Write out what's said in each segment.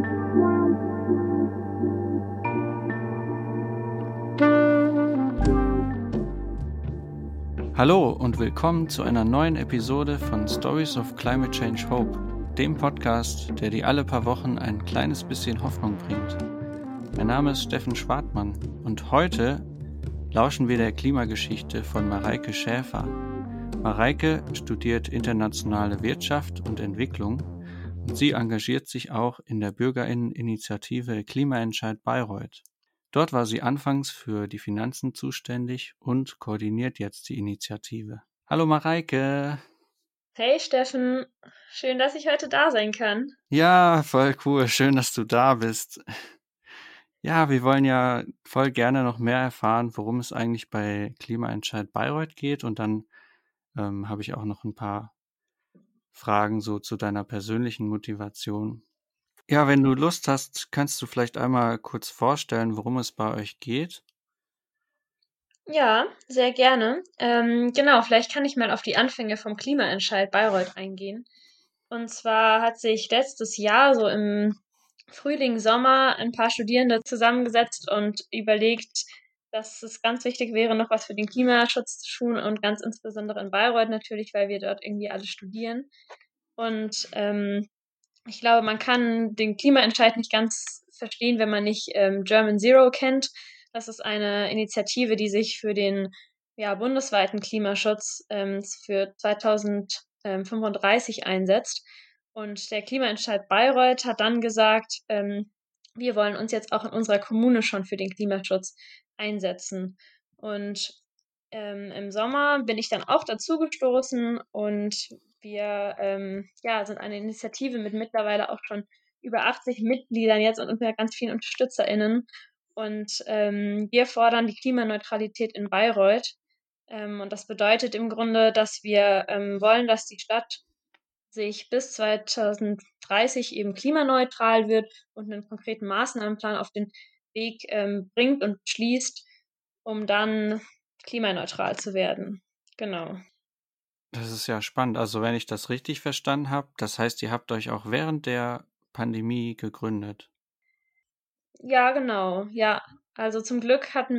Hallo und willkommen zu einer neuen Episode von Stories of Climate Change Hope, dem Podcast, der dir alle paar Wochen ein kleines bisschen Hoffnung bringt. Mein Name ist Steffen Schwartmann und heute lauschen wir der Klimageschichte von Mareike Schäfer. Mareike studiert internationale Wirtschaft und Entwicklung und sie engagiert sich auch in der Bürgerinneninitiative Klimaentscheid Bayreuth. Dort war sie anfangs für die Finanzen zuständig und koordiniert jetzt die Initiative. Hallo Mareike! Hey Steffen, schön, dass ich heute da sein kann. Ja, voll cool. Schön, dass du da bist. Ja, wir wollen ja voll gerne noch mehr erfahren, worum es eigentlich bei Klimaentscheid Bayreuth geht. Und dann habe ich auch noch ein paar Fragen so zu deiner persönlichen Motivation. Ja, wenn du Lust hast, kannst du vielleicht einmal kurz vorstellen, worum es bei euch geht? Ja, sehr gerne. Genau, vielleicht kann ich mal auf die Anfänge vom Klimaentscheid Bayreuth eingehen. Und zwar hat sich letztes Jahr, so im Frühling, Sommer, ein paar Studierende zusammengesetzt und überlegt, dass es ganz wichtig wäre, noch was für den Klimaschutz zu tun und ganz insbesondere in Bayreuth natürlich, weil wir dort irgendwie alle studieren. Und ich glaube, man kann den Klimaentscheid nicht ganz verstehen, wenn man nicht German Zero kennt. Das ist eine Initiative, die sich für den bundesweiten Klimaschutz für 2035 einsetzt. Und der Klimaentscheid Bayreuth hat dann gesagt, wir wollen uns jetzt auch in unserer Kommune schon für den Klimaschutz einsetzen. Und im Sommer bin ich dann auch dazugestoßen und wir sind eine Initiative mit mittlerweile auch schon über 80 Mitgliedern jetzt und mit ganz vielen UnterstützerInnen. Und wir fordern die Klimaneutralität in Bayreuth. Und das bedeutet im Grunde, dass wir wollen, dass die Stadt sich bis 2030 eben klimaneutral wird und einen konkreten Maßnahmenplan auf den Weg bringt und schließt, um dann klimaneutral zu werden. Genau. Das ist ja spannend. Also wenn ich das richtig verstanden habe, das heißt, ihr habt euch auch während der Pandemie gegründet. Ja, genau. Ja, also zum Glück hatten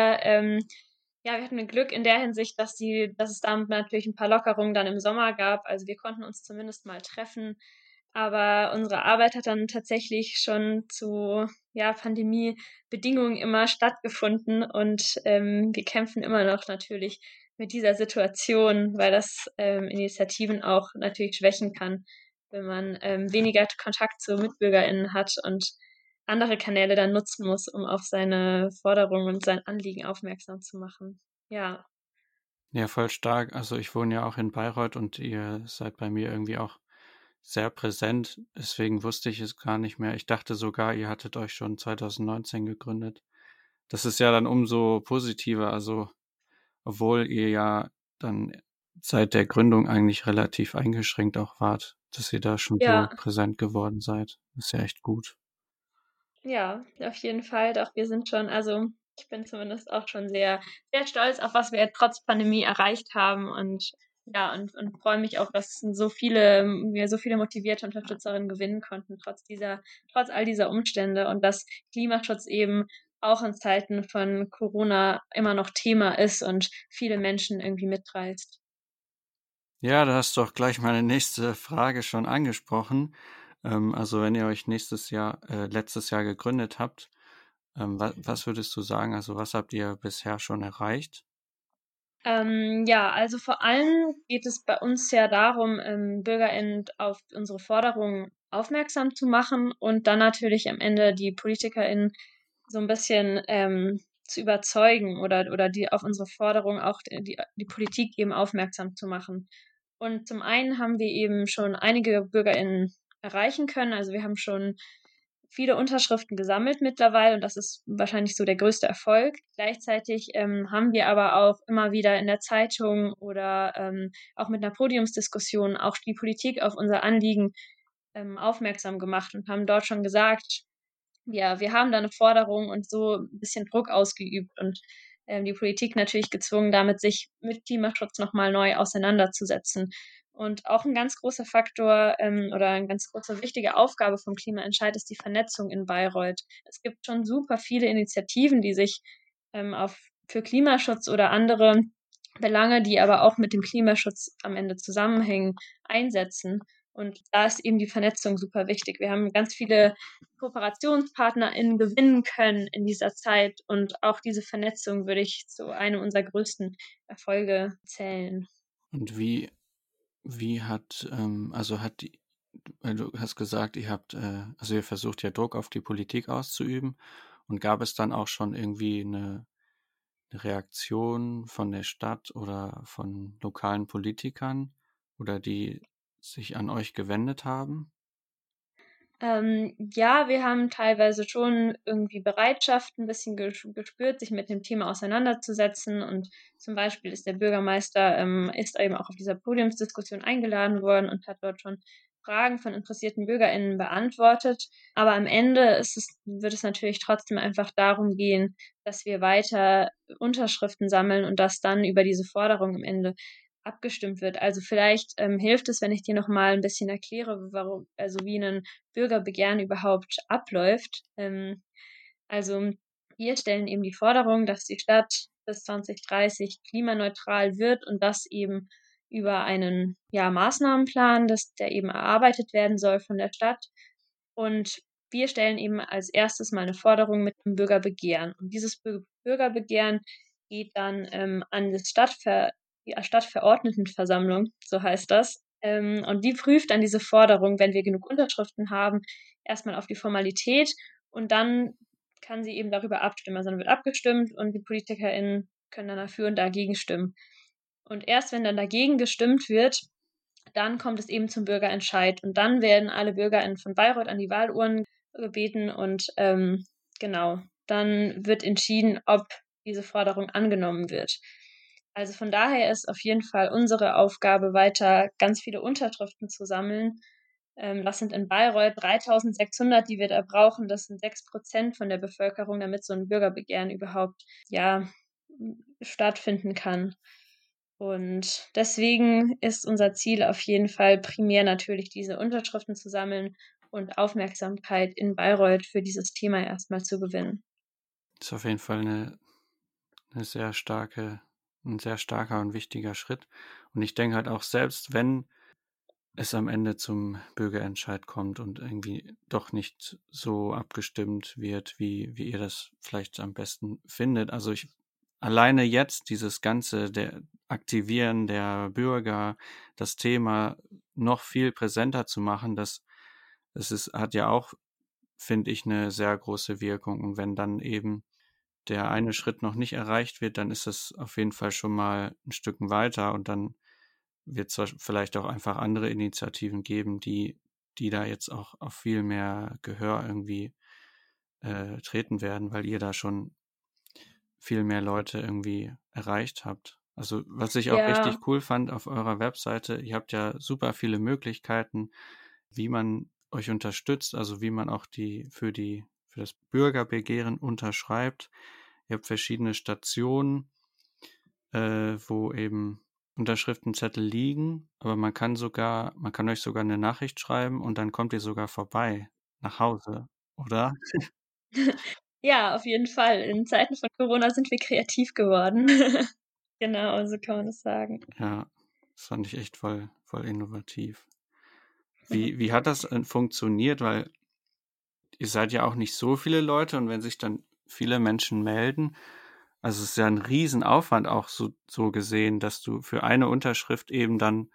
wir hatten Glück in der Hinsicht, dass es da natürlich ein paar Lockerungen dann im Sommer gab. Also wir konnten uns zumindest mal treffen. Aber unsere Arbeit hat dann tatsächlich schon zu Pandemiebedingungen immer stattgefunden und wir kämpfen immer noch natürlich mit dieser Situation, weil das Initiativen auch natürlich schwächen kann, wenn man weniger Kontakt zu MitbürgerInnen hat und andere Kanäle dann nutzen muss, um auf seine Forderungen und sein Anliegen aufmerksam zu machen. Ja. Ja, voll stark. Also ich wohne ja auch in Bayreuth und ihr seid bei mir irgendwie auch sehr präsent. Deswegen wusste ich es gar nicht mehr. Ich dachte sogar, ihr hattet euch schon 2019 gegründet. Das ist ja dann umso positiver. Also obwohl ihr ja dann seit der Gründung eigentlich relativ eingeschränkt auch wart, dass ihr da schon so Ja, präsent geworden seid. Das ist ja echt gut. ja, auf jeden Fall. Doch wir sind schon, also ich bin zumindest auch schon sehr, sehr stolz auf was wir trotz Pandemie erreicht haben und freue mich auch, dass wir so viele motivierte Unterstützerinnen gewinnen konnten, trotz all dieser Umstände und dass Klimaschutz eben auch in Zeiten von Corona immer noch Thema ist und viele Menschen irgendwie mitreißt. Ja, da hast du auch gleich meine nächste Frage schon angesprochen. Also wenn ihr euch letztes Jahr gegründet habt, was würdest du sagen? Also was habt ihr bisher schon erreicht? Also vor allem geht es bei uns ja darum, BürgerInnen auf unsere Forderungen aufmerksam zu machen und dann natürlich am Ende die PolitikerInnen so ein bisschen zu überzeugen oder die auf unsere Forderungen auch die Politik eben aufmerksam zu machen. Und zum einen haben wir eben schon einige BürgerInnen erreichen können. Also wir haben schon viele Unterschriften gesammelt mittlerweile und das ist wahrscheinlich so der größte Erfolg. Gleichzeitig haben wir aber auch immer wieder in der Zeitung oder auch mit einer Podiumsdiskussion auch die Politik auf unser Anliegen aufmerksam gemacht und haben dort schon gesagt, ja, wir haben da eine Forderung und so ein bisschen Druck ausgeübt. Und die Politik natürlich gezwungen, damit sich mit Klimaschutz nochmal neu auseinanderzusetzen. Und auch ein ganz großer Faktor oder eine ganz große wichtige Aufgabe vom Klimaentscheid ist die Vernetzung in Bayreuth. Es gibt schon super viele Initiativen, die sich für Klimaschutz oder andere Belange, die aber auch mit dem Klimaschutz am Ende zusammenhängen, einsetzen. Und da ist eben die Vernetzung super wichtig. Wir haben ganz viele KooperationspartnerInnen gewinnen können in dieser Zeit und auch diese Vernetzung würde ich zu einem unserer größten Erfolge zählen. Und wie also hat die, weil du hast gesagt, also ihr versucht ja Druck auf die Politik auszuüben und gab es dann auch schon irgendwie eine Reaktion von der Stadt oder von lokalen Politikern oder die sich an euch gewendet haben? Ja, wir haben teilweise schon irgendwie Bereitschaft ein bisschen gespürt, sich mit dem Thema auseinanderzusetzen. Und zum Beispiel ist der Bürgermeister ist eben auch auf dieser Podiumsdiskussion eingeladen worden und hat dort schon Fragen von interessierten BürgerInnen beantwortet. Aber am Ende wird es natürlich trotzdem einfach darum gehen, dass wir weiter Unterschriften sammeln und dass dann über diese Forderung am Ende abgestimmt wird. Also vielleicht hilft es, wenn ich dir noch mal ein bisschen erkläre, wie ein Bürgerbegehren überhaupt abläuft. Also wir stellen eben die Forderung, dass die Stadt bis 2030 klimaneutral wird und das eben über einen Maßnahmenplan, der eben erarbeitet werden soll von der Stadt. Und wir stellen eben als erstes mal eine Forderung mit dem Bürgerbegehren. Und dieses Bürgerbegehren geht dann an die Stadtverordnetenversammlung, so heißt das. Und die prüft dann diese Forderung, wenn wir genug Unterschriften haben, erstmal auf die Formalität und dann kann sie eben darüber abstimmen. Also dann wird abgestimmt und die PolitikerInnen können dann dafür und dagegen stimmen. Und erst wenn dann dagegen gestimmt wird, dann kommt es eben zum Bürgerentscheid. Und dann werden alle BürgerInnen von Bayreuth an die Wahlurnen gebeten und genau, dann wird entschieden, ob diese Forderung angenommen wird. Also von daher ist auf jeden Fall unsere Aufgabe, weiter ganz viele Unterschriften zu sammeln. Das sind in Bayreuth 3600, die wir da brauchen. Das sind 6% von der Bevölkerung, damit so ein Bürgerbegehren überhaupt stattfinden kann. Und deswegen ist unser Ziel auf jeden Fall primär natürlich diese Unterschriften zu sammeln und Aufmerksamkeit in Bayreuth für dieses Thema erstmal zu gewinnen. Das ist auf jeden Fall eine ein sehr starker und wichtiger Schritt. Und ich denke halt auch, selbst wenn es am Ende zum Bürgerentscheid kommt und irgendwie doch nicht so abgestimmt wird, wie ihr das vielleicht am besten findet. Also alleine jetzt dieses ganze der Aktivieren der Bürger, das Thema noch viel präsenter zu machen, hat ja auch, finde ich, eine sehr große Wirkung. Und wenn dann eben der eine Schritt noch nicht erreicht wird, dann ist es auf jeden Fall schon mal ein Stück weiter und dann wird es vielleicht auch einfach andere Initiativen geben, die da jetzt auch auf viel mehr Gehör irgendwie treten werden, weil ihr da schon viel mehr Leute irgendwie erreicht habt. Also was ich auch Ja, richtig cool fand auf eurer Webseite, ihr habt ja super viele Möglichkeiten, wie man euch unterstützt, also wie man auch für das Bürgerbegehren unterschreibt. Ihr habt verschiedene Stationen, wo eben Unterschriftenzettel liegen, aber man kann euch sogar eine Nachricht schreiben und dann kommt ihr sogar vorbei nach Hause, oder? ja, auf jeden Fall. In Zeiten von Corona sind wir kreativ geworden. Genau, so kann man das sagen. Ja, das fand ich echt voll innovativ. Wie hat das funktioniert? Weil ihr seid ja auch nicht so viele Leute und wenn sich dann viele Menschen melden, also es ist ja ein Riesenaufwand auch so gesehen, dass du für eine Unterschrift eben dann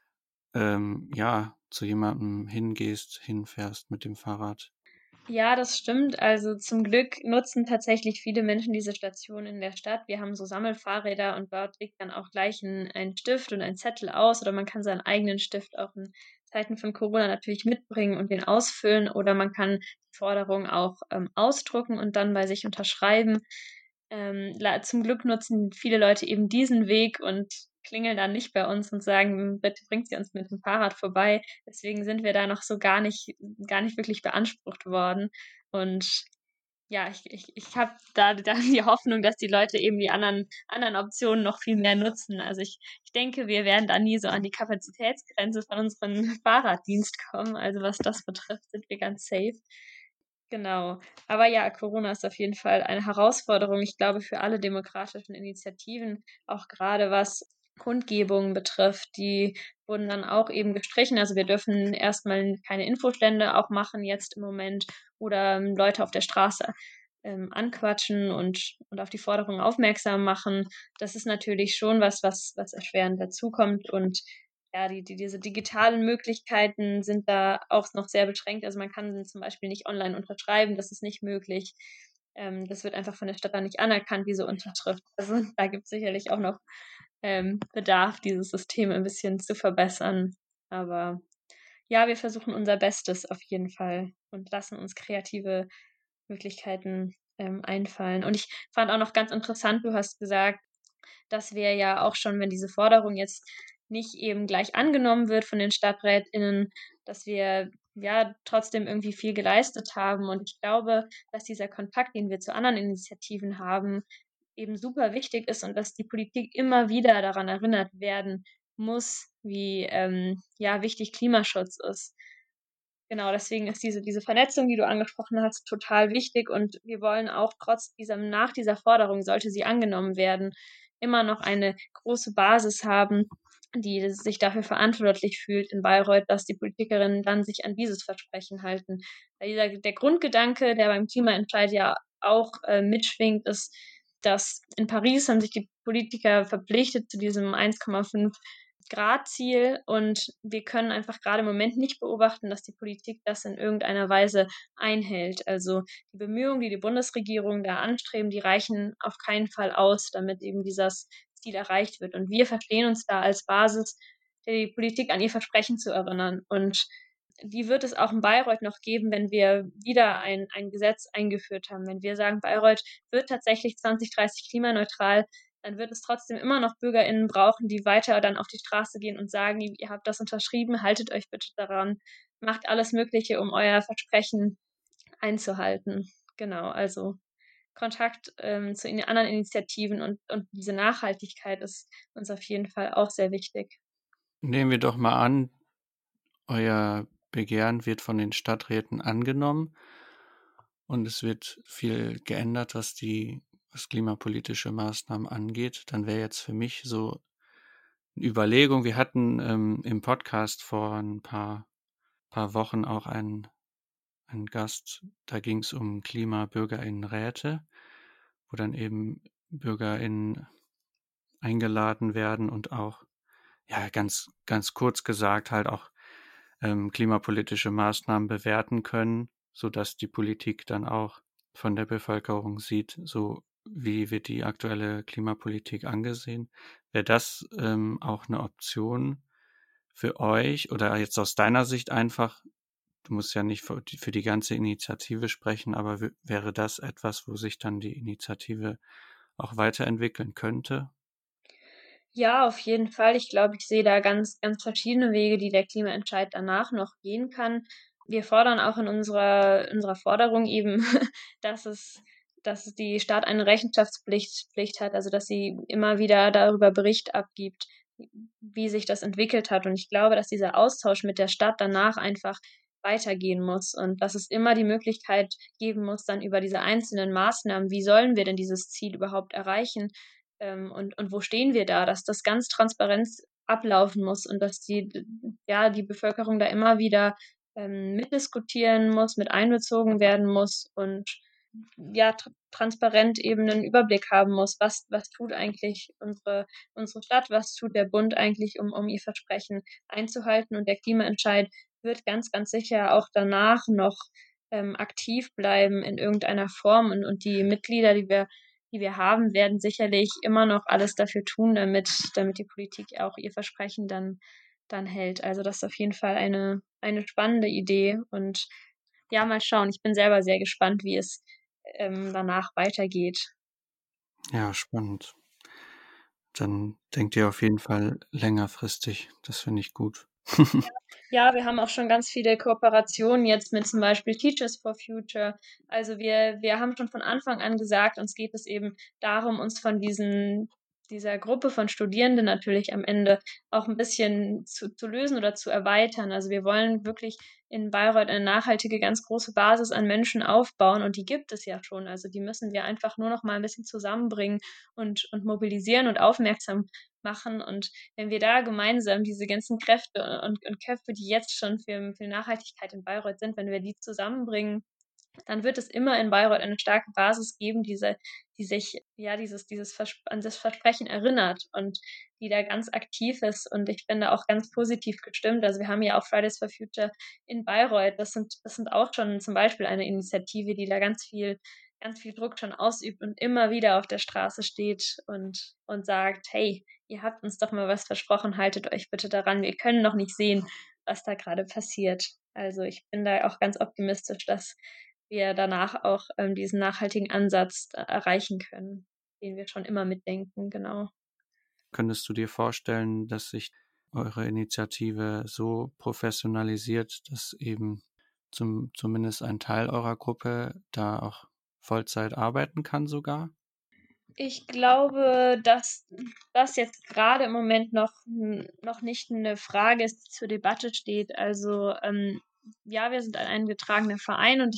zu jemandem hinfährst mit dem Fahrrad. Ja, das stimmt. Also zum Glück nutzen tatsächlich viele Menschen diese Station in der Stadt. Wir haben so Sammelfahrräder und dort liegt dann auch gleich ein Stift und ein Zettel aus oder man kann seinen eigenen Stift auch in Zeiten von Corona natürlich mitbringen und den ausfüllen oder man kann die Forderung auch ausdrucken und dann bei sich unterschreiben. Zum Glück nutzen viele Leute eben diesen Weg und klingeln dann nicht bei uns und sagen, bitte bringt sie uns mit dem Fahrrad vorbei. Deswegen sind wir da noch so gar nicht wirklich beansprucht worden. Und ja, ich habe da die Hoffnung, dass die Leute eben die anderen Optionen noch viel mehr nutzen. Also ich denke, wir werden da nie so an die Kapazitätsgrenze von unserem Fahrraddienst kommen. Also was das betrifft, sind wir ganz safe. Genau. Aber ja, Corona ist auf jeden Fall eine Herausforderung, ich glaube, für alle demokratischen Initiativen, auch gerade was Kundgebungen betrifft, die wurden dann auch eben gestrichen. Also wir dürfen erstmal keine Infostände auch machen jetzt im Moment oder Leute auf der Straße anquatschen und auf die Forderungen aufmerksam machen. Das ist natürlich schon was erschwerend dazukommt. Und ja, diese digitalen Möglichkeiten sind da auch noch sehr beschränkt. Also man kann zum Beispiel nicht online unterschreiben, das ist nicht möglich. Das wird einfach von der Stadt dann nicht anerkannt, diese Unterschrift. Also da gibt es sicherlich auch noch Bedarf, dieses System ein bisschen zu verbessern. Aber ja, wir versuchen unser Bestes auf jeden Fall und lassen uns kreative Möglichkeiten einfallen. Und ich fand auch noch ganz interessant, du hast gesagt, dass wir ja auch schon, wenn diese Forderung jetzt nicht eben gleich angenommen wird von den StadträtInnen, dass wir ja trotzdem irgendwie viel geleistet haben. Und ich glaube, dass dieser Kontakt, den wir zu anderen Initiativen haben, eben super wichtig ist und dass die Politik immer wieder daran erinnert werden muss, wie ja, wichtig Klimaschutz ist. Genau, deswegen ist diese Vernetzung, die du angesprochen hast, total wichtig und wir wollen auch nach dieser Forderung, sollte sie angenommen werden, immer noch eine große Basis haben, die sich dafür verantwortlich fühlt in Bayreuth, dass die Politikerinnen dann sich an dieses Versprechen halten. Weil der Grundgedanke, der beim Klimaentscheid ja auch mitschwingt, ist, dass in Paris haben sich die Politiker verpflichtet zu diesem 1,5 Grad-Ziel und wir können einfach gerade im Moment nicht beobachten, dass die Politik das in irgendeiner Weise einhält. Also die Bemühungen, die die Bundesregierung da anstreben, die reichen auf keinen Fall aus, damit eben dieses Ziel erreicht wird. Und wir verstehen uns da als Basis, die Politik an ihr Versprechen zu erinnern. Und die wird es auch in Bayreuth noch geben, wenn wir wieder ein Gesetz eingeführt haben. Wenn wir sagen, Bayreuth wird tatsächlich 2030 klimaneutral, dann wird es trotzdem immer noch BürgerInnen brauchen, die weiter dann auf die Straße gehen und sagen, ihr habt das unterschrieben, haltet euch bitte daran, macht alles Mögliche, um euer Versprechen einzuhalten. Genau, also Kontakt zu anderen Initiativen und diese Nachhaltigkeit ist uns auf jeden Fall auch sehr wichtig. Nehmen wir doch mal an, euer Begehren wird von den Stadträten angenommen und es wird viel geändert, was klimapolitische Maßnahmen angeht. Dann wäre jetzt für mich so eine Überlegung, wir hatten im Podcast vor ein paar Wochen auch einen Gast, da ging es um KlimabürgerInnenräte, wo dann eben BürgerInnen eingeladen werden und auch, ja, ganz kurz gesagt, halt auch klimapolitische Maßnahmen bewerten können, sodass die Politik dann auch von der Bevölkerung sieht, so wie wird die aktuelle Klimapolitik angesehen. Wäre das auch eine Option für euch oder jetzt aus deiner Sicht einfach, du musst ja nicht für die ganze Initiative sprechen, aber wäre das etwas, wo sich dann die Initiative auch weiterentwickeln könnte? Ja, auf jeden Fall. Ich glaube, ich sehe da ganz verschiedene Wege, die der Klimaentscheid danach noch gehen kann. Wir fordern auch in unserer Forderung eben, dass es die Stadt eine Rechenschaftspflicht hat, also dass sie immer wieder darüber Bericht abgibt, wie sich das entwickelt hat. Und ich glaube, dass dieser Austausch mit der Stadt danach einfach weitergehen muss und dass es immer die Möglichkeit geben muss, dann über diese einzelnen Maßnahmen, wie sollen wir denn dieses Ziel überhaupt erreichen, und wo stehen wir da, dass das ganz transparent ablaufen muss und dass die Bevölkerung da immer wieder mitdiskutieren muss, mit einbezogen werden muss und ja, transparent eben einen Überblick haben muss, was tut eigentlich unsere Stadt, was tut der Bund eigentlich, um ihr Versprechen einzuhalten. Und der Klimaentscheid wird ganz sicher auch danach noch aktiv bleiben in irgendeiner Form. Und die Mitglieder, die wir haben, werden sicherlich immer noch alles dafür tun, damit die Politik auch ihr Versprechen dann hält. Also das ist auf jeden Fall eine spannende Idee. Und ja, mal schauen. Ich bin selber sehr gespannt, wie es danach weitergeht. Ja, spannend. Dann denkt ihr auf jeden Fall längerfristig. Das finde ich gut. Ja, wir haben auch schon ganz viele Kooperationen jetzt mit zum Beispiel Teachers for Future. Also wir haben schon von Anfang an gesagt, uns geht es eben darum, uns von dieser Gruppe von Studierenden natürlich am Ende auch ein bisschen zu lösen oder zu erweitern. Also wir wollen wirklich in Bayreuth eine nachhaltige, ganz große Basis an Menschen aufbauen und die gibt es ja schon. Also die müssen wir einfach nur noch mal ein bisschen zusammenbringen und mobilisieren und aufmerksam machen. Und wenn wir da gemeinsam diese ganzen Kräfte und Köpfe, die jetzt schon für Nachhaltigkeit in Bayreuth sind, wenn wir die zusammenbringen, dann wird es immer in Bayreuth eine starke Basis geben, die sich ja an das Versprechen erinnert und die da ganz aktiv ist. Und ich bin da auch ganz positiv gestimmt. Also wir haben ja auch Fridays for Future in Bayreuth. Das sind auch schon zum Beispiel eine Initiative, die da ganz viel Druck schon ausübt und immer wieder auf der Straße steht und sagt, hey, ihr habt uns doch mal was versprochen, haltet euch bitte daran. Wir können noch nicht sehen, was da gerade passiert. Also ich bin da auch ganz optimistisch, dass wir danach auch diesen nachhaltigen Ansatz erreichen können, den wir schon immer mitdenken, genau. Könntest du dir vorstellen, dass sich eure Initiative so professionalisiert, dass eben zumindest ein Teil eurer Gruppe da auch Vollzeit arbeiten kann sogar? Ich glaube, dass das jetzt gerade im Moment noch nicht eine Frage ist, die zur Debatte steht. Also ja, wir sind ein eingetragener Verein und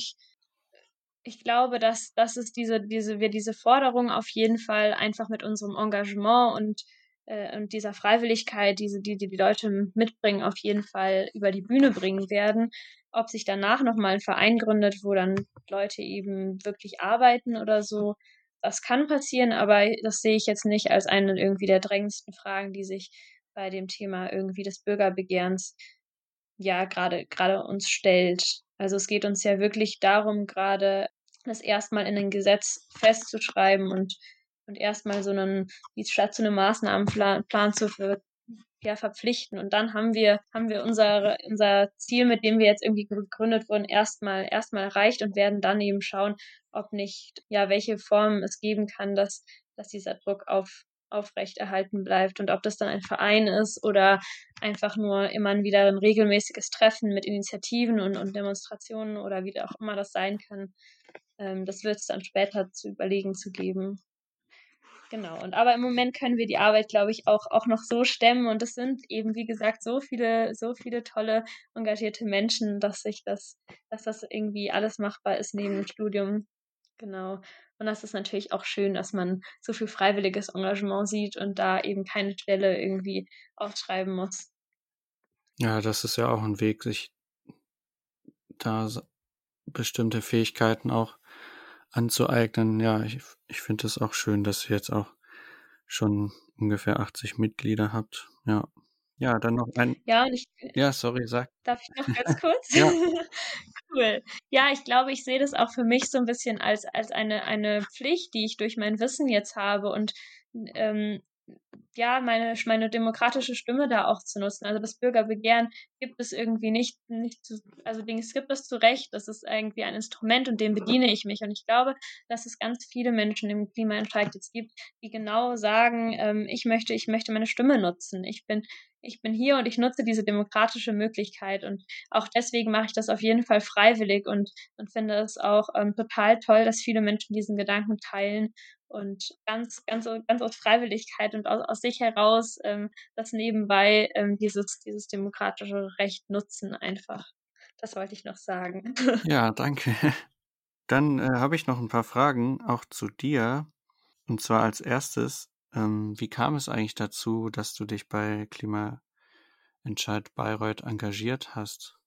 ich glaube, dass es wir diese Forderung auf jeden Fall einfach mit unserem Engagement und dieser Freiwilligkeit, die Leute mitbringen, auf jeden Fall über die Bühne bringen werden. Ob sich danach nochmal ein Verein gründet, wo dann Leute eben wirklich arbeiten oder so, das kann passieren, aber das sehe ich jetzt nicht als eine irgendwie der drängendsten Fragen, die sich bei dem Thema irgendwie des Bürgerbegehrens ja gerade uns stellt. Also es geht uns ja wirklich darum, gerade das erstmal in ein Gesetz festzuschreiben und erstmal wie statt so einem Maßnahmenplan ja, verpflichten. Und dann haben wir unser Ziel, mit dem wir jetzt irgendwie gegründet wurden, erstmal erreicht und werden dann eben schauen, ob nicht, ja, welche Form es geben kann, dass dieser Druck aufrechterhalten bleibt und ob das dann ein Verein ist oder einfach nur immer wieder ein regelmäßiges Treffen mit Initiativen und Demonstrationen oder wie auch immer das sein kann. Das wird es dann später zu überlegen zu geben. Genau. Aber im Moment können wir die Arbeit, glaube ich, auch noch so stemmen. Und es sind eben, wie gesagt, so viele tolle, engagierte Menschen, dass das irgendwie alles machbar ist neben dem Studium. Genau. Und das ist natürlich auch schön, dass man so viel freiwilliges Engagement sieht und da eben keine Stelle irgendwie aufschreiben muss. Ja, das ist ja auch ein Weg, sich da bestimmte Fähigkeiten auch anzueignen. Ja, ich finde es auch schön, dass ihr jetzt auch schon ungefähr 80 Mitglieder habt. Ja. Ja, dann noch ein. Ja, und Ja, sorry, sag. darf ich noch ganz kurz? Ja. Cool. Ja, ich glaube, ich sehe das auch für mich so ein bisschen als eine Pflicht, die ich durch mein Wissen jetzt habe und ähm, ja, meine demokratische Stimme da auch zu nutzen. Also das Bürgerbegehren gibt es irgendwie also es gibt es zu Recht, das ist irgendwie ein Instrument und dem bediene ich mich. Und ich glaube, dass es ganz viele Menschen im Klimaentscheid jetzt gibt, die genau sagen, ich möchte meine Stimme nutzen. Ich bin hier und ich nutze diese demokratische Möglichkeit. Und auch deswegen mache ich das auf jeden Fall freiwillig und finde es auch total toll, dass viele Menschen diesen Gedanken teilen und ganz aus Freiwilligkeit und aus sich heraus das nebenbei dieses demokratische Recht nutzen einfach. Das wollte ich noch sagen. Ja, danke. Dann habe ich noch ein paar Fragen auch zu dir. Und zwar als erstes, wie kam es eigentlich dazu, dass du dich bei Klimaentscheid Bayreuth engagiert hast?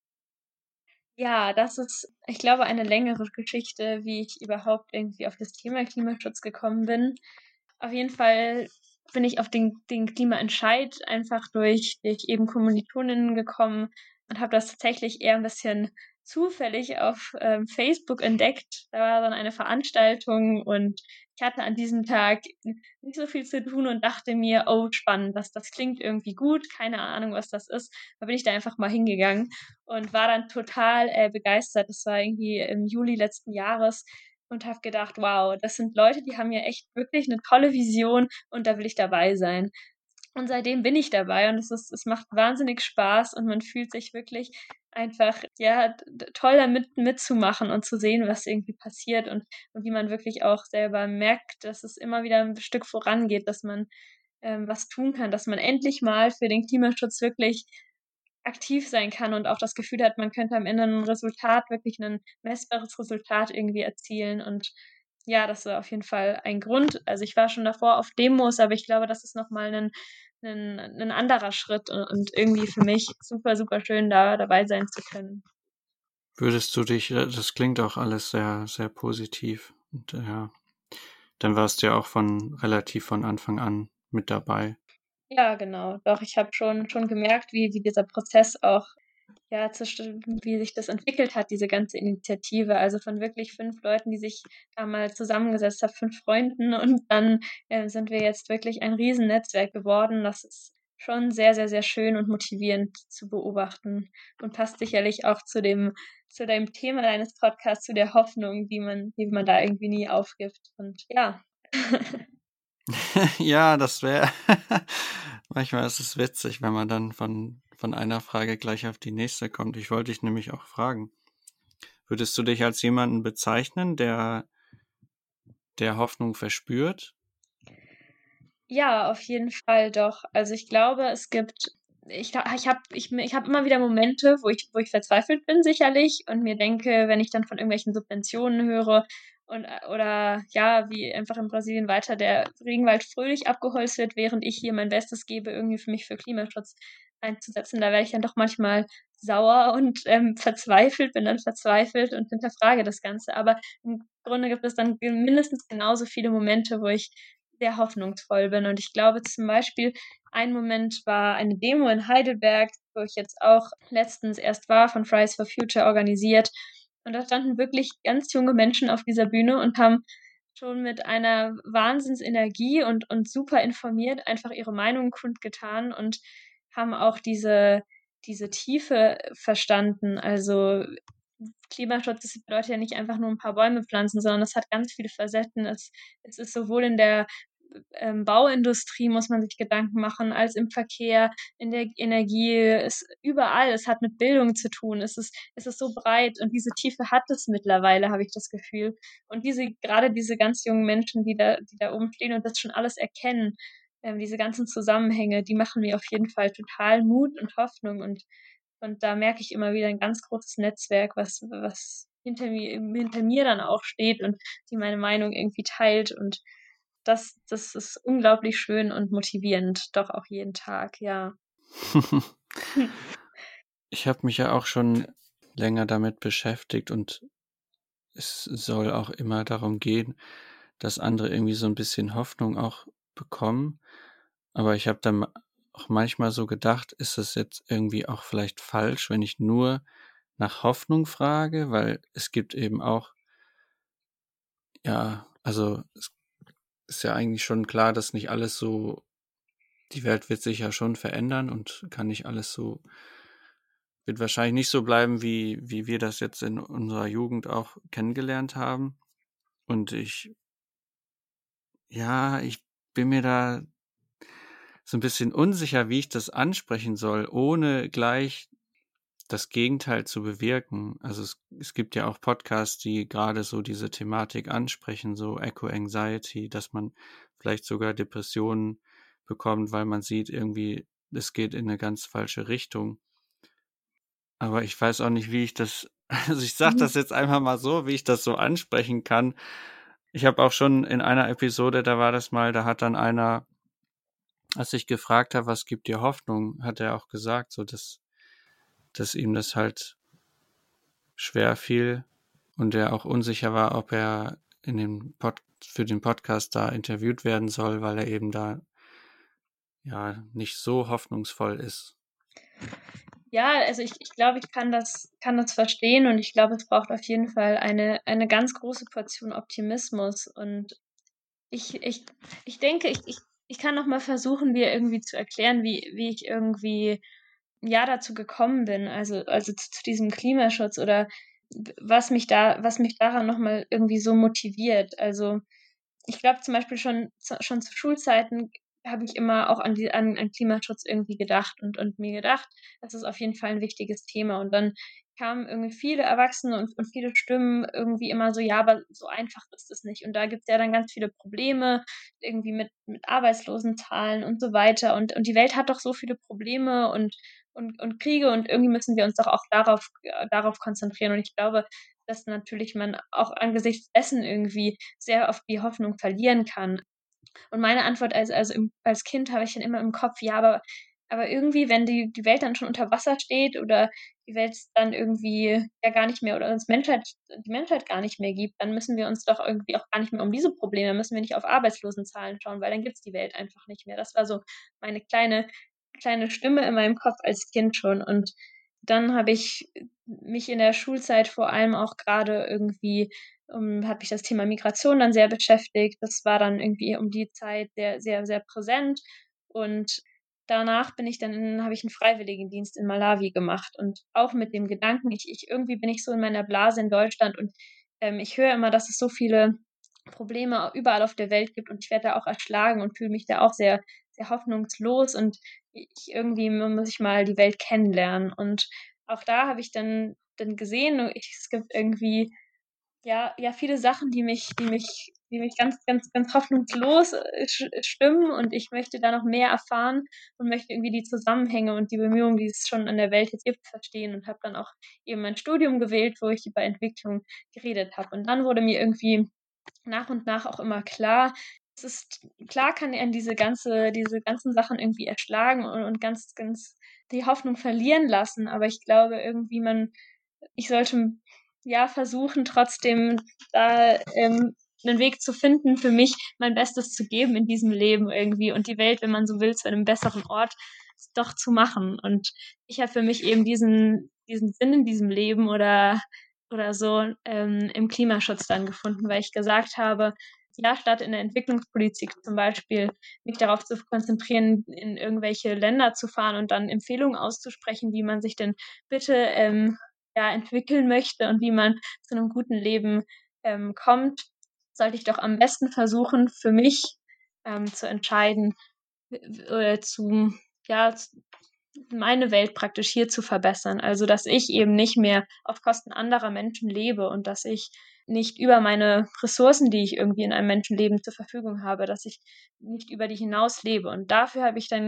Ja, das ist, ich glaube, eine längere Geschichte, wie ich überhaupt irgendwie auf das Thema Klimaschutz gekommen bin. Auf jeden Fall bin ich auf den Klimaentscheid einfach durch eben Kommilitoninnen gekommen und habe das tatsächlich eher ein bisschen zufällig auf Facebook entdeckt. Da war dann eine Veranstaltung und ich hatte an diesem Tag nicht so viel zu tun und dachte mir, oh, spannend, das klingt irgendwie gut, keine Ahnung, was das ist. Da bin ich da einfach mal hingegangen und war dann total begeistert. Das war irgendwie im Juli letzten Jahres und habe gedacht, wow, das sind Leute, die haben ja echt wirklich eine tolle Vision und da will ich dabei sein. Und seitdem bin ich dabei und es macht wahnsinnig Spaß und man fühlt sich wirklich einfach, ja, toll damit mitzumachen und zu sehen, was irgendwie passiert und wie man wirklich auch selber merkt, dass es immer wieder ein Stück vorangeht, dass man was tun kann, dass man endlich mal für den Klimaschutz wirklich aktiv sein kann und auch das Gefühl hat, man könnte am Ende ein Resultat, wirklich ein messbares Resultat irgendwie erzielen. Und ja, das war auf jeden Fall ein Grund. Also ich war schon davor auf Demos, aber ich glaube, das ist nochmal ein anderer Schritt und irgendwie für mich super, super schön, da dabei sein zu können. Würdest du dich, das klingt auch alles sehr, sehr positiv. Und ja, dann warst du ja auch relativ von Anfang an mit dabei. Ja, genau. Doch, ich habe schon gemerkt, wie dieser Prozess auch, ja, wie sich das entwickelt hat, diese ganze Initiative. Also von wirklich 5 Leuten, die sich da mal zusammengesetzt haben, 5 Freunden und dann sind wir jetzt wirklich ein Riesennetzwerk geworden. Das ist schon sehr, sehr, sehr schön und motivierend zu beobachten und passt sicherlich auch zu dem Thema deines Podcasts, zu der Hoffnung, die man da irgendwie nie aufgibt. Und ja. Ja, das wäre. Manchmal ist es witzig, wenn man dann von einer Frage gleich auf die nächste kommt. Ich wollte dich nämlich auch fragen. Würdest du dich als jemanden bezeichnen, der Hoffnung verspürt? Ja, auf jeden Fall doch. Also ich glaube, ich habe immer wieder Momente, wo ich verzweifelt bin, sicherlich, und mir denke, wenn ich dann von irgendwelchen Subventionen höre oder ja, wie einfach in Brasilien weiter der Regenwald fröhlich abgeholzt wird, während ich hier mein Bestes gebe, irgendwie für mich für Klimaschutz einzusetzen, da werde ich dann doch manchmal sauer und verzweifelt, bin dann verzweifelt und hinterfrage das Ganze. Aber im Grunde gibt es dann mindestens genauso viele Momente, wo ich sehr hoffnungsvoll bin. Und ich glaube zum Beispiel, ein Moment war eine Demo in Heidelberg, wo ich jetzt auch letztens erst war, von Fridays for Future organisiert. Und da standen wirklich ganz junge Menschen auf dieser Bühne und haben schon mit einer Wahnsinnsenergie und super informiert einfach ihre Meinung kundgetan und haben auch diese Tiefe verstanden. Also Klimaschutz das bedeutet ja nicht einfach nur ein paar Bäume pflanzen, sondern es hat ganz viele Facetten. Es ist sowohl in der Bauindustrie muss man sich Gedanken machen, als im Verkehr, in der Energie, überall. Es hat mit Bildung zu tun. Es ist so breit und diese Tiefe hat es mittlerweile, habe ich das Gefühl. Und gerade diese ganz jungen Menschen, die da oben stehen und das schon alles erkennen, diese ganzen Zusammenhänge, die machen mir auf jeden Fall total Mut und Hoffnung und da merke ich immer wieder ein ganz großes Netzwerk, was hinter mir dann auch steht und die meine Meinung irgendwie teilt und das ist unglaublich schön und motivierend, doch auch jeden Tag, ja. Ich habe mich ja auch schon länger damit beschäftigt und es soll auch immer darum gehen, dass andere irgendwie so ein bisschen Hoffnung auch bekommen. Aber ich habe dann auch manchmal so gedacht, ist es jetzt irgendwie auch vielleicht falsch, wenn ich nur nach Hoffnung frage, weil es gibt eben auch, ja, also es ist ja eigentlich schon klar, dass nicht alles so, die Welt wird sich ja schon verändern und kann nicht alles so, wird wahrscheinlich nicht so bleiben, wie wir das jetzt in unserer Jugend auch kennengelernt haben. Und ich bin mir da so ein bisschen unsicher, wie ich das ansprechen soll, ohne gleich das Gegenteil zu bewirken. Also es gibt ja auch Podcasts, die gerade so diese Thematik ansprechen, so Eco-Anxiety, dass man vielleicht sogar Depressionen bekommt, weil man sieht irgendwie, es geht in eine ganz falsche Richtung. Aber ich weiß auch nicht, wie ich das, also ich sage das jetzt einfach mal so, wie ich das so ansprechen kann. Ich habe auch schon in einer Episode, da war das mal, da hat dann einer, als ich gefragt habe, was gibt dir Hoffnung, hat er auch gesagt, so dass ihm das halt schwer fiel und er auch unsicher war, ob er für den Podcast da interviewt werden soll, weil er eben da ja nicht so hoffnungsvoll ist. Ja, also ich glaube, ich kann das verstehen und ich glaube, es braucht auf jeden Fall eine ganz große Portion Optimismus und ich ich ich denke, ich kann noch mal versuchen, dir irgendwie zu erklären, wie ich irgendwie, ja, dazu gekommen bin, also zu diesem Klimaschutz oder was mich daran noch mal irgendwie so motiviert. Also, ich glaube zum Beispiel schon zu Schulzeiten habe ich immer auch an Klimaschutz irgendwie gedacht und mir gedacht, das ist auf jeden Fall ein wichtiges Thema. Und dann kamen irgendwie viele Erwachsene und viele Stimmen irgendwie immer so, ja, aber so einfach ist es nicht. Und da gibt es ja dann ganz viele Probleme, irgendwie mit Arbeitslosenzahlen und so weiter. Und die Welt hat doch so viele Probleme und Kriege und irgendwie müssen wir uns doch auch darauf konzentrieren. Und ich glaube, dass natürlich man auch angesichts dessen irgendwie sehr oft die Hoffnung verlieren kann. Und meine Antwort als Kind habe ich dann immer im Kopf, ja, aber irgendwie, wenn die Welt dann schon unter Wasser steht oder die Welt dann irgendwie ja gar nicht mehr oder die Menschheit gar nicht mehr gibt, dann müssen wir uns doch irgendwie auch gar nicht mehr um diese Probleme, dann müssen wir nicht auf Arbeitslosenzahlen schauen, weil dann gibt es die Welt einfach nicht mehr. Das war so meine kleine Stimme in meinem Kopf als Kind schon. Und dann habe ich mich in der Schulzeit vor allem auch gerade irgendwie hat mich das Thema Migration dann sehr beschäftigt. Das war dann irgendwie um die Zeit sehr, sehr, sehr präsent. Und danach habe ich einen Freiwilligendienst in Malawi gemacht. Und auch mit dem Gedanken, irgendwie bin ich so in meiner Blase in Deutschland und ich höre immer, dass es so viele Probleme überall auf der Welt gibt und ich werde da auch erschlagen und fühle mich da auch sehr, sehr hoffnungslos und irgendwie muss ich mal die Welt kennenlernen. Und auch da habe ich dann gesehen, es gibt irgendwie ja, viele Sachen, die mich ganz, ganz, ganz hoffnungslos stimmen und ich möchte da noch mehr erfahren und möchte irgendwie die Zusammenhänge und die Bemühungen, die es schon in der Welt jetzt gibt, verstehen und habe dann auch eben mein Studium gewählt, wo ich über Entwicklung geredet habe. Und dann wurde mir irgendwie nach und nach auch immer klar, es ist klar, kann er diese ganzen Sachen irgendwie erschlagen und ganz, ganz die Hoffnung verlieren lassen, aber ich glaube irgendwie ich sollte ja versuchen, trotzdem da einen Weg zu finden, für mich mein Bestes zu geben in diesem Leben irgendwie und die Welt, wenn man so will, zu einem besseren Ort doch zu machen. Und ich habe für mich eben diesen Sinn in diesem Leben oder so im Klimaschutz dann gefunden, weil ich gesagt habe, ja, statt in der Entwicklungspolitik zum Beispiel mich darauf zu konzentrieren, in irgendwelche Länder zu fahren und dann Empfehlungen auszusprechen, wie man sich denn bitte ja, entwickeln möchte und wie man zu einem guten Leben kommt, sollte ich doch am besten versuchen, für mich zu entscheiden oder ja, meine Welt praktisch hier zu verbessern. Also, dass ich eben nicht mehr auf Kosten anderer Menschen lebe und dass ich nicht über meine Ressourcen, die ich irgendwie in einem Menschenleben zur Verfügung habe, dass ich nicht über die hinaus lebe. Und dafür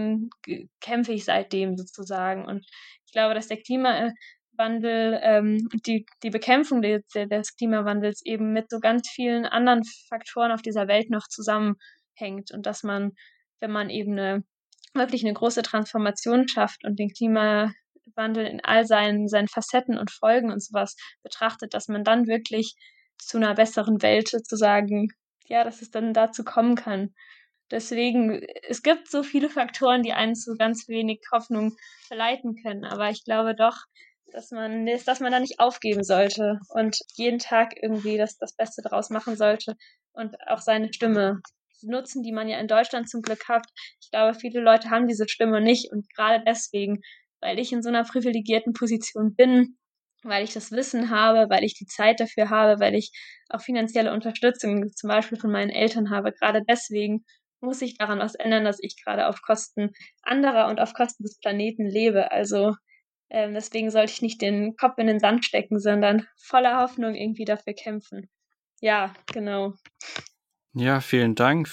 kämpfe ich seitdem sozusagen. Und ich glaube, dass der Klimawandel die Bekämpfung des Klimawandels eben mit so ganz vielen anderen Faktoren auf dieser Welt noch zusammenhängt und dass man, wenn man eben wirklich eine große Transformation schafft und den Klimawandel in all seinen Facetten und Folgen und sowas betrachtet, dass man dann wirklich zu einer besseren Welt sozusagen, ja, dass es dann dazu kommen kann. Deswegen, es gibt so viele Faktoren, die einen zu ganz wenig Hoffnung verleiten können, aber ich glaube doch, dass man da nicht aufgeben sollte und jeden Tag irgendwie das Beste daraus machen sollte und auch seine Stimme nutzen, die man ja in Deutschland zum Glück hat. Ich glaube, viele Leute haben diese Stimme nicht und gerade deswegen, weil ich in so einer privilegierten Position bin, weil ich das Wissen habe, weil ich die Zeit dafür habe, weil ich auch finanzielle Unterstützung zum Beispiel von meinen Eltern habe. Gerade deswegen muss sich daran was ändern, dass ich gerade auf Kosten anderer und auf Kosten des Planeten lebe. Also deswegen sollte ich nicht den Kopf in den Sand stecken, sondern voller Hoffnung irgendwie dafür kämpfen. Ja, genau. Ja, vielen Dank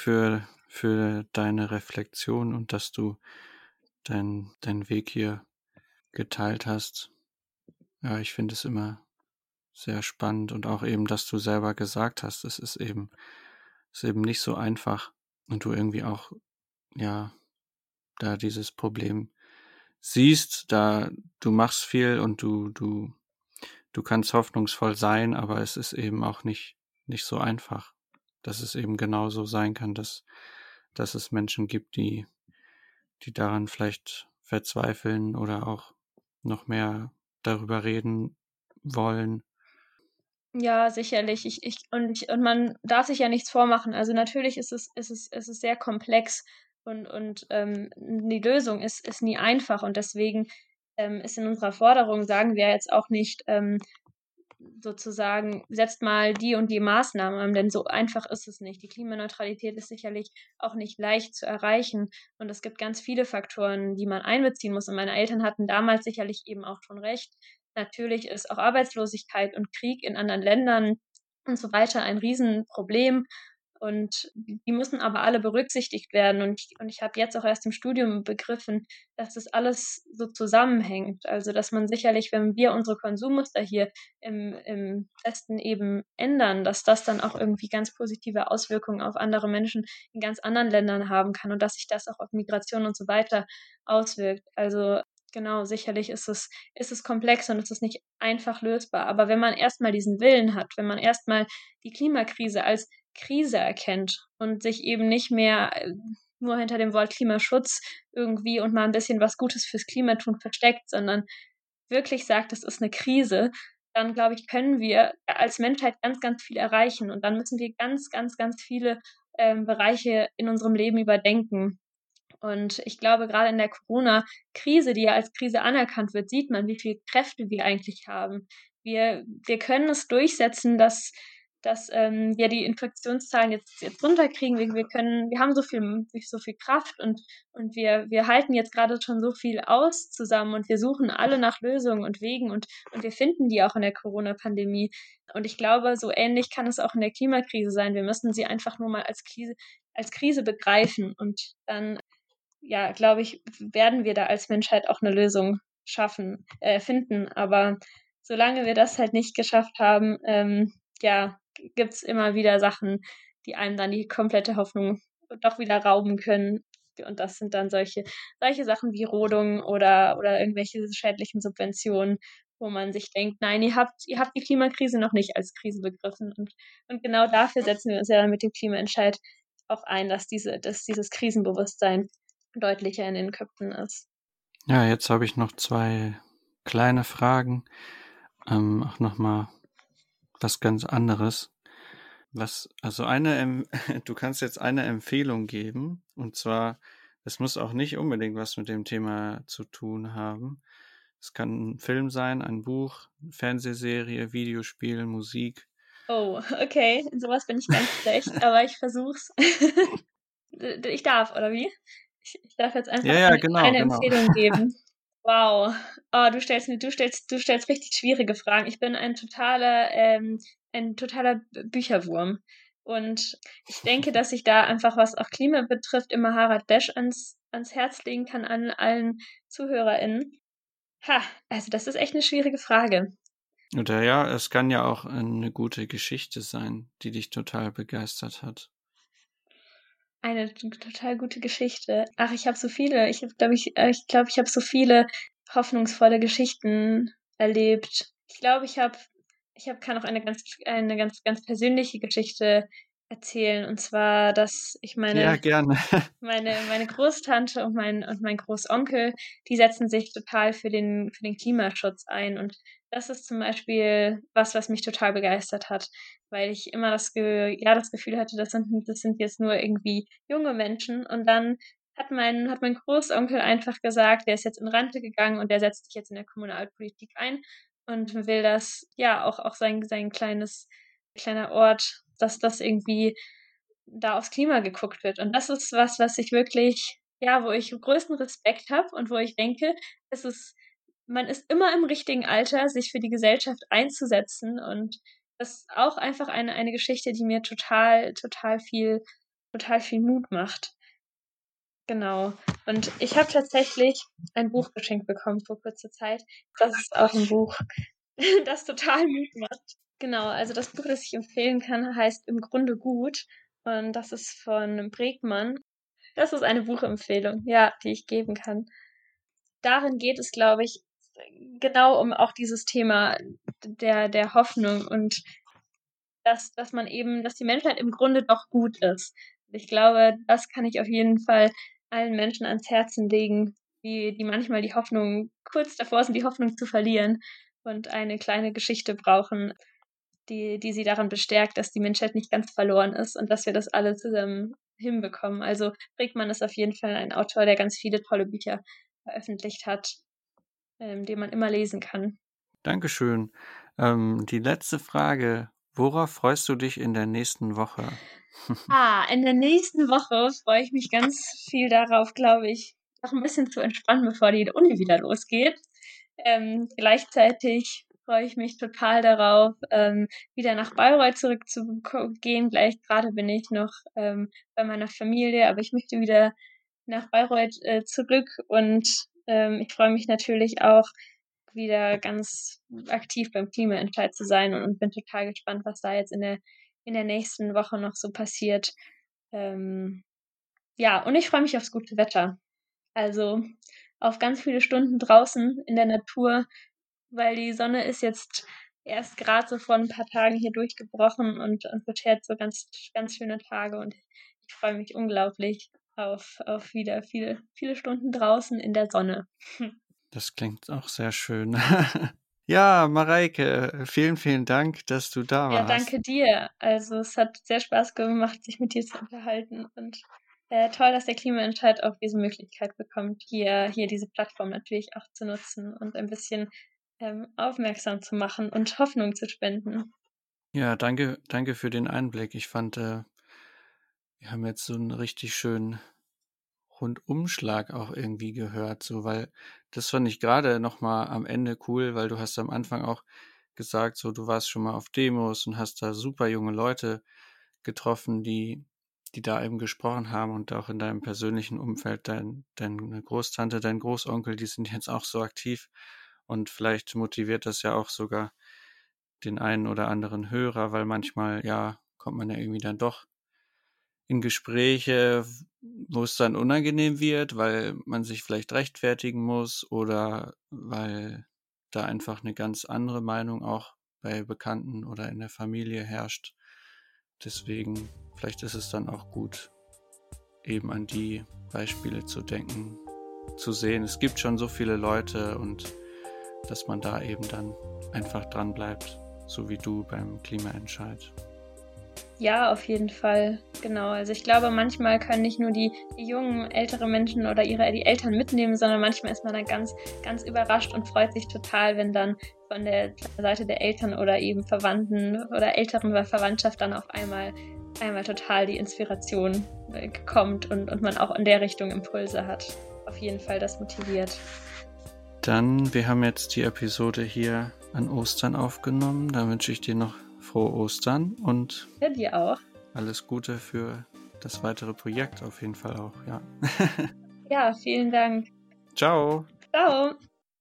für deine Reflexion und dass du deinen Weg hier geteilt hast. Ja, ich finde es immer sehr spannend und auch eben, dass du selber gesagt hast, es ist eben nicht so einfach und du irgendwie auch, ja, da dieses Problem siehst, da du machst viel und du kannst hoffnungsvoll sein, aber es ist eben auch nicht so einfach, dass es eben genauso sein kann, dass es Menschen gibt, die daran vielleicht verzweifeln oder auch noch mehr darüber reden wollen. Ja, sicherlich. Und man darf sich ja nichts vormachen. Also natürlich ist es sehr komplex und die Lösung ist nie einfach und deswegen ist in unserer Forderung, sagen wir jetzt auch nicht, sozusagen, setzt mal die und die Maßnahmen an, denn so einfach ist es nicht. Die Klimaneutralität ist sicherlich auch nicht leicht zu erreichen und es gibt ganz viele Faktoren, die man einbeziehen muss. Und meine Eltern hatten damals sicherlich eben auch schon recht. Natürlich ist auch Arbeitslosigkeit und Krieg in anderen Ländern und so weiter ein Riesenproblem. Und die müssen aber alle berücksichtigt werden. Und ich habe jetzt auch erst im Studium begriffen, dass das alles so zusammenhängt. Also, dass man sicherlich, wenn wir unsere Konsummuster hier im Westen eben ändern, dass das dann auch irgendwie ganz positive Auswirkungen auf andere Menschen in ganz anderen Ländern haben kann und dass sich das auch auf Migration und so weiter auswirkt. Also, genau, sicherlich ist es komplex und es ist nicht einfach lösbar. Aber wenn man erstmal diesen Willen hat, wenn man erstmal die Klimakrise als Krise erkennt und sich eben nicht mehr nur hinter dem Wort Klimaschutz irgendwie und mal ein bisschen was Gutes fürs Klima tun versteckt, sondern wirklich sagt, das ist eine Krise, dann glaube ich, können wir als Menschheit ganz, ganz viel erreichen. Und dann müssen wir ganz, ganz, ganz viele Bereiche in unserem Leben überdenken. Und ich glaube, gerade in der Corona-Krise, die ja als Krise anerkannt wird, sieht man, wie viele Kräfte wir eigentlich haben. Wir können es durchsetzen, dass wir die Infektionszahlen jetzt runterkriegen. Wir haben so viel Kraft und wir halten jetzt gerade schon so viel aus zusammen und wir suchen alle nach Lösungen und Wegen und wir finden die auch in der Corona-Pandemie. Und ich glaube, so ähnlich kann es auch in der Klimakrise sein. Wir müssen sie einfach nur mal als Krise begreifen und dann, ja, glaube ich, werden wir da als Menschheit auch eine Lösung finden. Aber solange wir das halt nicht geschafft haben, ja, gibt's immer wieder Sachen, die einem dann die komplette Hoffnung doch wieder rauben können. Und das sind dann solche Sachen wie Rodung oder irgendwelche schädlichen Subventionen, wo man sich denkt, nein, ihr habt die Klimakrise noch nicht als Krise begriffen. Und genau dafür setzen wir uns ja dann mit dem Klimaentscheid auch ein, dass dieses Krisenbewusstsein deutlicher in den Köpfen ist. Ja, jetzt habe ich noch 2 kleine Fragen. Auch nochmal was ganz anderes. Du kannst jetzt eine Empfehlung geben, und zwar, es muss auch nicht unbedingt was mit dem Thema zu tun haben. Es kann ein Film sein, ein Buch, eine Fernsehserie, Videospiel, Musik. Oh, okay, in sowas bin ich ganz schlecht, aber ich versuch's. Ich darf, oder wie? Ich darf jetzt einfach Ja, ja, eine genau. Empfehlung geben. Wow. Oh, du stellst richtig schwierige Fragen. Ich bin ein totaler Bücherwurm. Und ich denke, dass ich da einfach, was auch Klima betrifft, immer Harald Lesch ans Herz legen kann an allen ZuhörerInnen. Also das ist echt eine schwierige Frage. Oder ja, es kann ja auch eine gute Geschichte sein, die dich total begeistert hat. Eine total gute Geschichte. Ach, ich habe so viele. Ich habe so viele hoffnungsvolle Geschichten erlebt. Ich kann auch eine ganz, ganz persönliche Geschichte erzählen. Und zwar, dass ich Ja, meine gerne. meine Großtante und mein Großonkel, die setzen sich total für den Klimaschutz ein. Und das ist zum Beispiel was mich total begeistert hat, weil ich immer das Gefühl hatte, das sind jetzt nur irgendwie junge Menschen. Und dann hat mein Großonkel einfach gesagt, der ist jetzt in Rente gegangen und der setzt sich jetzt in der Kommunalpolitik ein und will das, ja, auch sein kleiner Ort, dass das irgendwie da aufs Klima geguckt wird. Und das ist was ich wirklich, ja, wo ich größten Respekt habe und wo ich denke, es ist, man ist immer im richtigen Alter, sich für die Gesellschaft einzusetzen. Und das ist auch einfach eine Geschichte, die mir total viel Mut macht. Genau. Und ich habe tatsächlich ein Buch geschenkt bekommen vor kurzer Zeit. Das ist auch ein Buch, das total Mut macht. Genau, also das Buch, das ich empfehlen kann, heißt Im Grunde gut. Und das ist von Bregmann. Das ist eine Buchempfehlung, ja, die ich geben kann. Darin geht es, glaube ich, genau um auch dieses Thema der Hoffnung und dass die Menschheit im Grunde doch gut ist. Ich glaube, das kann ich auf jeden Fall allen Menschen ans Herzen legen, die manchmal die Hoffnung, kurz davor sind, die Hoffnung zu verlieren und eine kleine Geschichte brauchen, die sie daran bestärkt, dass die Menschheit nicht ganz verloren ist und dass wir das alle zusammen hinbekommen. Also Bregmann ist auf jeden Fall ein Autor, der ganz viele tolle Bücher veröffentlicht hat, die man immer lesen kann. Dankeschön. Die letzte Frage. Worauf freust du dich in der nächsten Woche? In der nächsten Woche freue ich mich ganz viel darauf, glaube ich, noch ein bisschen zu entspannen, bevor die Uni wieder losgeht. Gleichzeitig freue ich mich total darauf, wieder nach Bayreuth zurückzugehen. Gleich gerade bin ich noch bei meiner Familie, aber ich möchte wieder nach Bayreuth zurück und ich freue mich natürlich auch, wieder ganz aktiv beim Klimaentscheid zu sein und bin total gespannt, was da jetzt in der nächsten Woche noch so passiert. Ja, und ich freue mich aufs gute Wetter. Also auf ganz viele Stunden draußen in der Natur, weil die Sonne ist jetzt erst gerade so vor ein paar Tagen hier durchgebrochen und beschert so ganz, ganz schöne Tage und ich freue mich unglaublich auf wieder viele Stunden draußen in der Sonne. Das klingt auch sehr schön. Ja, Mareike, vielen, vielen Dank, dass du da Ja, warst. danke dir. Also es hat sehr Spaß gemacht, sich mit dir zu unterhalten und toll, dass der Klimaentscheid auch diese Möglichkeit bekommt, hier diese Plattform natürlich auch zu nutzen und ein bisschen aufmerksam zu machen und Hoffnung zu spenden. Ja, danke für den Einblick. Ich fand, wir haben jetzt so einen richtig schönen Rundumschlag auch irgendwie gehört, so, weil das fand ich gerade noch mal am Ende cool, weil du hast am Anfang auch gesagt, so, du warst schon mal auf Demos und hast da super junge Leute getroffen, die da eben gesprochen haben und auch in deinem persönlichen Umfeld, deine Großtante, dein Großonkel, die sind jetzt auch so aktiv und vielleicht motiviert das ja auch sogar den einen oder anderen Hörer, weil manchmal, ja, kommt man ja irgendwie dann doch in Gespräche, wo es dann unangenehm wird, weil man sich vielleicht rechtfertigen muss oder weil da einfach eine ganz andere Meinung auch bei Bekannten oder in der Familie herrscht. Deswegen, vielleicht ist es dann auch gut, eben an die Beispiele zu denken, zu sehen. Es gibt schon so viele Leute und dass man da eben dann einfach dran bleibt, so wie du beim Klimaentscheid. Ja, auf jeden Fall. Genau. Also ich glaube, manchmal können nicht nur die jungen, ältere Menschen oder die Eltern mitnehmen, sondern manchmal ist man dann ganz, ganz überrascht und freut sich total, wenn dann von der Seite der Eltern oder eben Verwandten oder älteren Verwandtschaft dann auf einmal total die Inspiration kommt und man auch in der Richtung Impulse hat. Auf jeden Fall, das motiviert. Dann, wir haben jetzt die Episode hier an Ostern aufgenommen. Da wünsche ich dir noch frohe Ostern und Ja, dir auch. alles Gute für das weitere Projekt auf jeden Fall auch, ja. Ja, vielen Dank. Ciao. Ciao.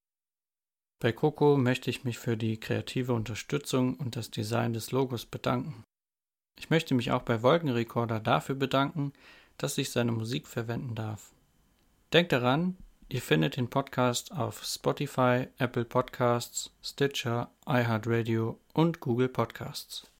Bei Coco möchte ich mich für die kreative Unterstützung und das Design des Logos bedanken. Ich möchte mich auch bei Wolkenrekorder dafür bedanken, dass ich seine Musik verwenden darf. Denkt daran, ihr findet den Podcast auf Spotify, Apple Podcasts, Stitcher, iHeartRadio und Google Podcasts.